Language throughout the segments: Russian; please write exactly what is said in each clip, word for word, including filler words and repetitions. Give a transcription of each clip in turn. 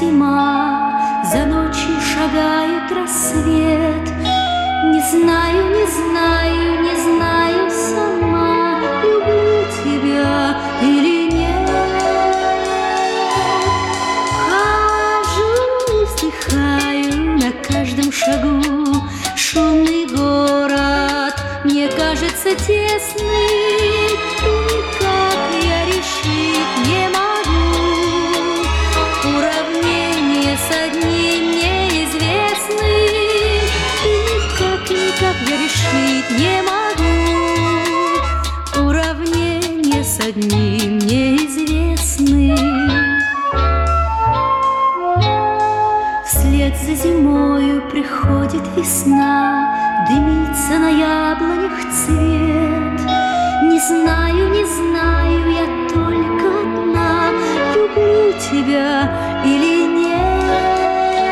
зима, за ночью шагает рассвет. Не знаю, не знаю, не знаю сама, люблю тебя или нет. Хожу, вздыхаю на каждом шагу, шумный город мне кажется тесный, никак я решить не могу. Уравнения с одним неизвестны, никак, никак я решить не могу. Уравнения с одним неизвестны. Вслед за зимою приходит весна, дымится на яблонях цвет. Не знаю, не знаю, я только одна, люблю тебя или нет.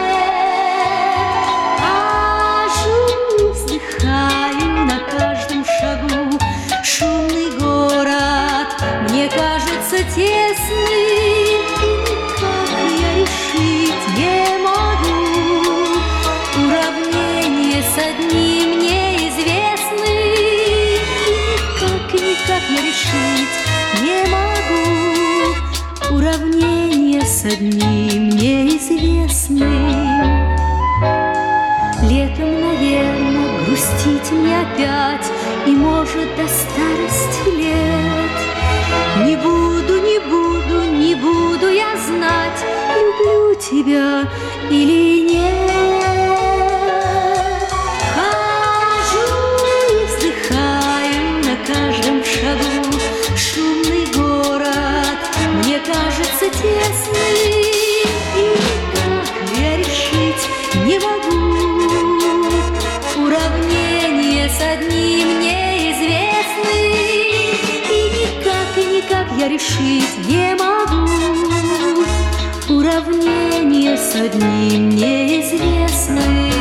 Хожу, вздыхаю на каждом шагу, шумный город мне кажется тесный, никак я решить не могу. Уравнение с одним неизвестны, никак, никак я решить не могу. Уравнение с одним неизвестны. Летом, наверное, грустить мне опять, и, может, до старости лет. Не буду, не буду, не буду я знать, люблю тебя или нет. Хожу и вздыхаю на каждом шагу, шумный город мне кажется тесный, и никак я решить не могу. Уравнение с одним неизвестны, и никак, и никак я решить не могу. Уравнение с одним неизвестны.